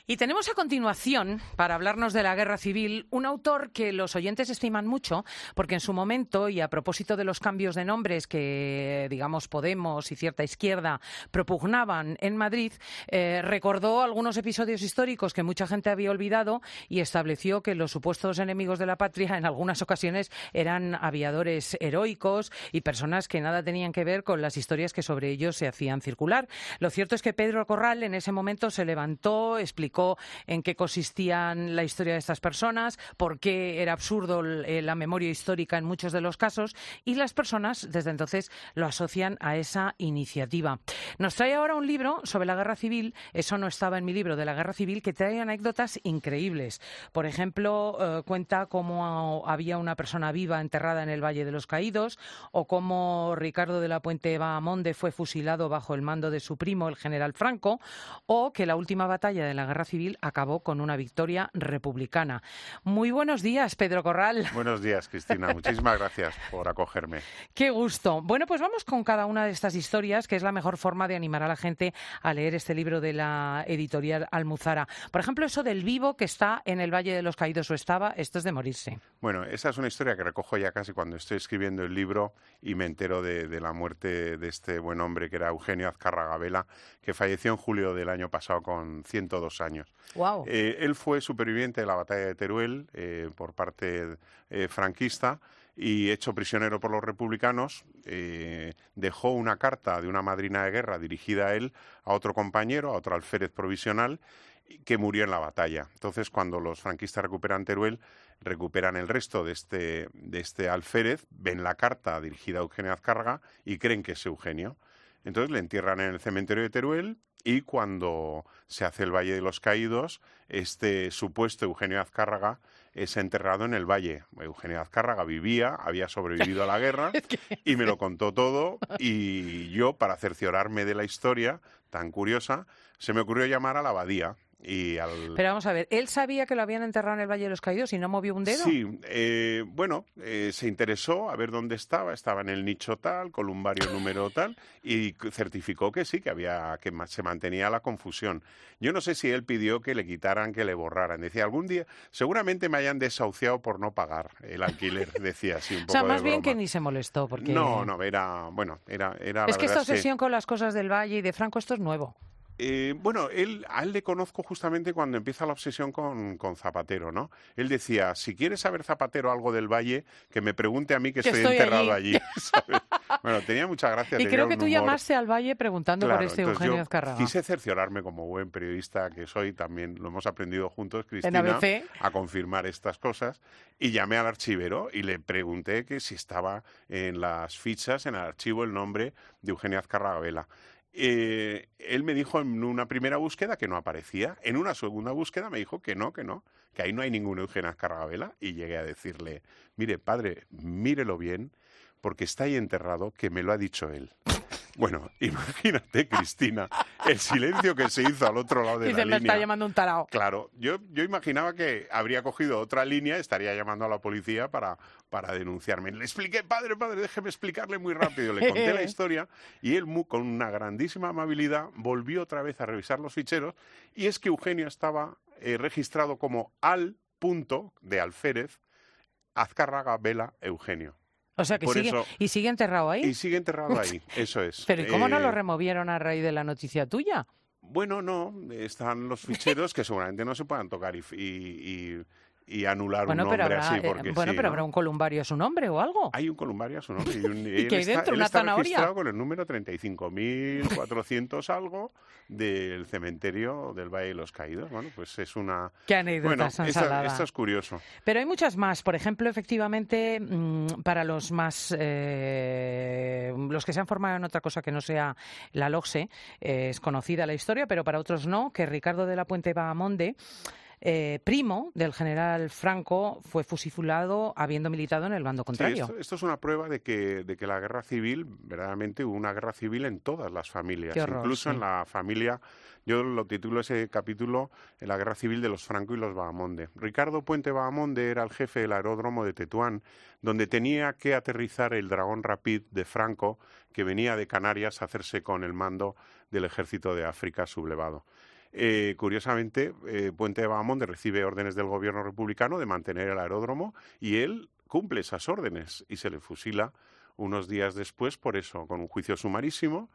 Y tenemos a continuación, para hablarnos de la Guerra Civil, un autor que los oyentes estiman mucho, porque en su momento, y a propósito de los cambios de nombres que, digamos, Podemos y cierta izquierda propugnaban en Madrid, recordó algunos episodios históricos que mucha gente había olvidado y estableció que los supuestos enemigos de la patria en algunas ocasiones eran aviadores heroicos y personas que nada tenían que ver con las historias que sobre ellos se hacían circular. Lo cierto es que Pedro Corral en ese momento se levantó, explicó en qué consistían la historia de estas personas, por qué era absurdo la memoria histórica en muchos de los casos, y las personas desde entonces lo asocian a esa iniciativa. Nos trae ahora un libro sobre la Guerra Civil, eso no estaba en mi libro de la Guerra Civil, que trae anécdotas increíbles. Por ejemplo, cuenta cómo había una persona viva enterrada en el Valle de los Caídos, o cómo Ricardo de la Puente Bahamonde fue fusilado bajo el mando de su primo, el general Franco, o que la última batalla de la Guerra Civil acabó con una victoria republicana. Muy buenos días, Pedro Corral. Buenos días, Cristina. Muchísimas gracias por acogerme. Qué gusto. Bueno, pues vamos con cada una de estas historias, que es la mejor forma de animar a la gente a leer este libro de la editorial Almuzara. Por ejemplo, eso del vivo que está en el Valle de los Caídos, o estaba, esto es de morirse. Bueno, esa es una historia que recojo ya casi cuando estoy escribiendo el libro y me entero de la muerte de este buen hombre que era Eugenio Azcárraga Vela, que falleció en julio del año pasado con 102 años. Wow. Él fue superviviente de la batalla de Teruel por parte franquista y hecho prisionero por los republicanos, dejó una carta de una madrina de guerra dirigida a él, a otro compañero, a otro alférez provisional, que murió en la batalla. Entonces, cuando los franquistas recuperan Teruel, recuperan el resto de este alférez, ven la carta dirigida a Eugenio Azcárraga y creen que es Eugenio. Entonces le entierran en el cementerio de Teruel y cuando se hace el Valle de los Caídos, este supuesto Eugenio Azcárraga es enterrado en el valle. Eugenio Azcárraga había sobrevivido a la guerra y me lo contó todo, y yo, para cerciorarme de la historia tan curiosa, se me ocurrió llamar a la abadía. Pero vamos a ver, ¿él sabía que lo habían enterrado en el Valle de los Caídos y no movió un dedo? Sí, se interesó a ver dónde estaba en el nicho tal, columbario número tal, y certificó que sí, que se mantenía la confusión. Yo no sé si él pidió que le quitaran, que le borraran. Decía, algún día, seguramente me hayan desahuciado por no pagar el alquiler, decía así un poco. O sea, más de bien broma. que ni se molestó, porque... No, era Es que esta obsesión con las cosas del Valle y de Franco, esto es nuevo. A él le conozco justamente cuando empieza la obsesión con Zapatero, ¿no? Él decía, si quiere saber Zapatero algo del Valle, que me pregunte a mí que estoy enterrado allí. ¿Sabes? Bueno, tenía mucha gracia. Y creo que tú llamaste al Valle preguntando por este Eugenio Azcárraga. Quise cerciorarme como buen periodista que soy, también lo hemos aprendido juntos, Cristina, en ABC, a confirmar estas cosas, y llamé al archivero y le pregunté que si estaba en las fichas, en el archivo, el nombre de Eugenio Azcárraga Vela. Él me dijo en una primera búsqueda que no aparecía. En una segunda búsqueda me dijo que no, que ahí no hay ningún Eugenio Azcárraga Vela. Y llegué a decirle, mire, padre, mírelo bien, porque está ahí enterrado, que me lo ha dicho él. Bueno, imagínate, Cristina, el silencio que se hizo al otro lado de la línea. Me está llamando un tarao. Claro, yo imaginaba que habría cogido otra línea, estaría llamando a la policía para denunciarme. Le expliqué, padre, déjeme explicarle muy rápido. Le conté la historia y él, con una grandísima amabilidad, volvió otra vez a revisar los ficheros, y es que Eugenio estaba registrado como al punto de alférez Azcárraga Vela Eugenio. O sea, que sigue enterrado ahí. Y sigue enterrado ahí, eso es. Pero ¿y cómo no lo removieron a raíz de la noticia tuya? Bueno, no, están los ficheros que seguramente no se puedan tocar y anular un nombre así. Porque pero habrá un columbario a su nombre o algo. Hay un columbario a su nombre. ¿Y qué hay dentro? Él ¿Una está zanahoria? registrado con el número 35.400 algo del cementerio del Valle de los Caídos. Bueno, pues es una... Qué anécdota tan salada. Esto es curioso. Pero hay muchas más. Por ejemplo, efectivamente, para los más... los que se han formado en otra cosa que no sea la LOGSE, es conocida la historia, pero para otros no, que Ricardo de la Puente Bahamonde, primo del general Franco, fue fusilado habiendo militado en el bando contrario. Sí, esto es una prueba de que la guerra civil, verdaderamente hubo una guerra civil en todas las familias. Qué horror, incluso en la familia, yo lo titulo ese capítulo, en la guerra civil de los Franco y los Bahamonde. Ricardo Puente Bahamonde era el jefe del aeródromo de Tetuán, donde tenía que aterrizar el Dragón Rapid de Franco, que venía de Canarias a hacerse con el mando del ejército de África sublevado. Curiosamente, Puente de Vaamonde recibe órdenes del gobierno republicano de mantener el aeródromo y él cumple esas órdenes y se le fusila unos días después por eso, con un juicio sumarísimo.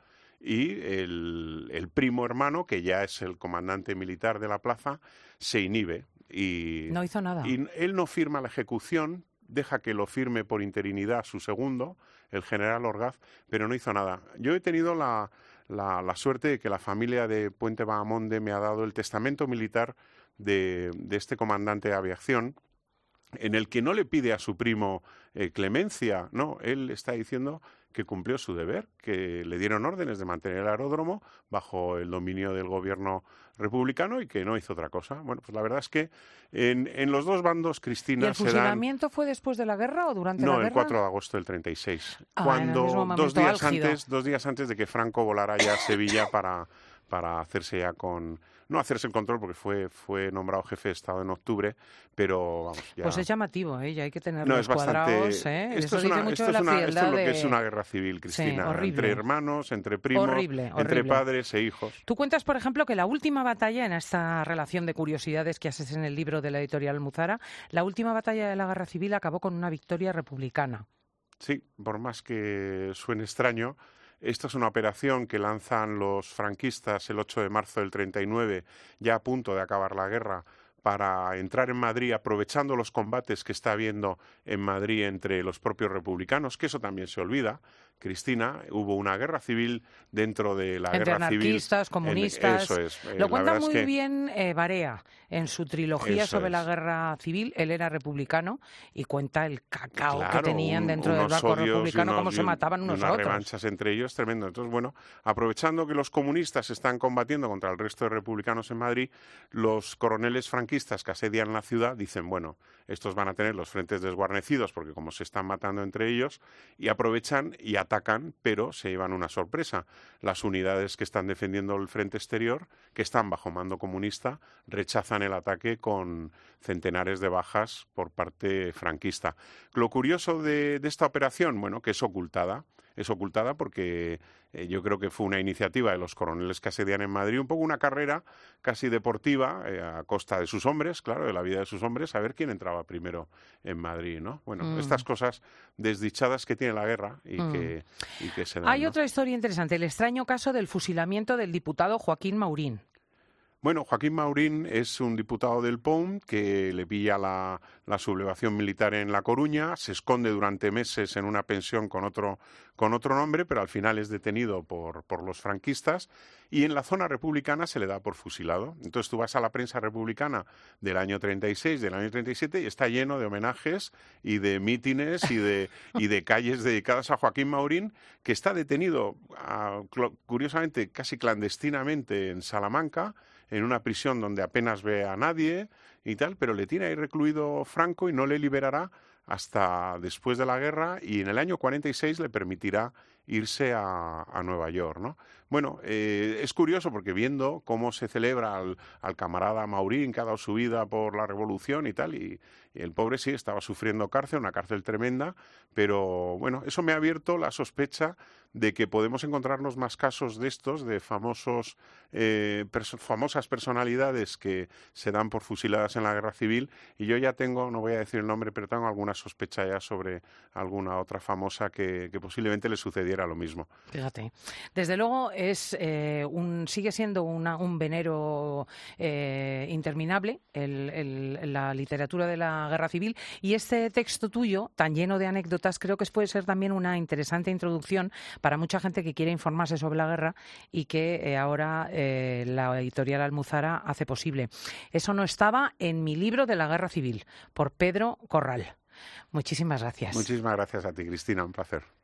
Y el primo hermano, que ya es el comandante militar de la plaza, se inhibe. Y no hizo nada. Y él no firma la ejecución, deja que lo firme por interinidad su segundo, el general Orgaz, pero no hizo nada. Yo he tenido la suerte de que la familia de Puente Vaamonde me ha dado el testamento militar de este comandante de aviación, en el que no le pide a su primo clemencia, no, él está diciendo que cumplió su deber, que le dieron órdenes de mantener el aeródromo bajo el dominio del gobierno republicano y que no hizo otra cosa. Bueno, pues la verdad es que en los dos bandos, Cristina, ¿Y el fusilamiento fue después de la guerra o durante la guerra? No, el 4 de agosto del 36, cuando dos días antes de que Franco volara ya a Sevilla para hacerse ya no hacerse el control porque fue nombrado jefe de Estado en octubre, pero vamos, ya... Pues es llamativo, ¿eh? Ya hay que tener No, los cuadrados, ¿eh? Esto es lo que es una guerra civil, Cristina, sí, entre hermanos, entre primos, horrible. entre padres e hijos. Tú cuentas, por ejemplo, que la última batalla, en esta relación de curiosidades que haces en el libro de la editorial Almuzara, la última batalla de la guerra civil acabó con una victoria republicana. Sí, por más que suene extraño, esto es una operación que lanzan los franquistas el 8 de marzo del 39, ya a punto de acabar la guerra, para entrar en Madrid aprovechando los combates que está habiendo en Madrid entre los propios republicanos, que eso también se olvida. Cristina, hubo una guerra civil dentro de la entre guerra civil. Anarquistas, comunistas. Eso es. Lo cuenta muy bien Barea en su trilogía sobre la guerra civil. Él era republicano y cuenta el cacao que tenían dentro del barco republicano, cómo se mataban unos a otros. Revanchas entre ellos, tremendo. Entonces, bueno, aprovechando que los comunistas están combatiendo contra el resto de republicanos en Madrid, los coroneles franquistas que asedian la ciudad dicen, bueno, estos van a tener los frentes desguarnecidos porque como se están matando entre ellos, y aprovechan y atacan, pero se llevan una sorpresa. Las unidades que están defendiendo el frente exterior, que están bajo mando comunista, rechazan el ataque con centenares de bajas por parte franquista. Lo curioso de esta operación, bueno, que es ocultada porque yo creo que fue una iniciativa de los coroneles que asedian en Madrid, un poco una carrera casi deportiva a costa de sus hombres, claro, de la vida de sus hombres, a ver quién entraba primero en Madrid, ¿no? Bueno, estas cosas desdichadas que tiene la guerra y que se dan. Hay otra historia interesante, el extraño caso del fusilamiento del diputado Joaquín Maurín. Bueno, Joaquín Maurín es un diputado del POUM que le pilla la sublevación militar en La Coruña, se esconde durante meses en una pensión con otro nombre, pero al final es detenido por los franquistas y en la zona republicana se le da por fusilado. Entonces tú vas a la prensa republicana del año 36, del año 37 y está lleno de homenajes y de mítines y de calles dedicadas a Joaquín Maurín, que está detenido, curiosamente, casi clandestinamente en Salamanca, en una prisión donde apenas ve a nadie y tal, pero le tiene ahí recluido Franco y no le liberará hasta después de la guerra y en el año 46 le permitirá irse a Nueva York, ¿no? Bueno, es curioso porque viendo cómo se celebra al camarada Maurín, que ha dado su vida por la revolución y tal, y el pobre sí estaba sufriendo cárcel, una cárcel tremenda, pero bueno, eso me ha abierto la sospecha de que podemos encontrarnos más casos de estos, de famosas personalidades que se dan por fusiladas en la guerra civil, y yo ya tengo, no voy a decir el nombre, pero tengo alguna sospecha ya sobre alguna otra famosa que posiblemente le sucediera lo mismo. Fíjate, desde luego sigue siendo un venero interminable la literatura de la guerra civil, y este texto tuyo, tan lleno de anécdotas, creo que puede ser también una interesante introducción para mucha gente que quiere informarse sobre la guerra y que ahora la editorial Almuzara hace posible. Eso no estaba en mi libro de la guerra civil, por Pedro Corral. Muchísimas gracias. Muchísimas gracias a ti, Cristina, un placer.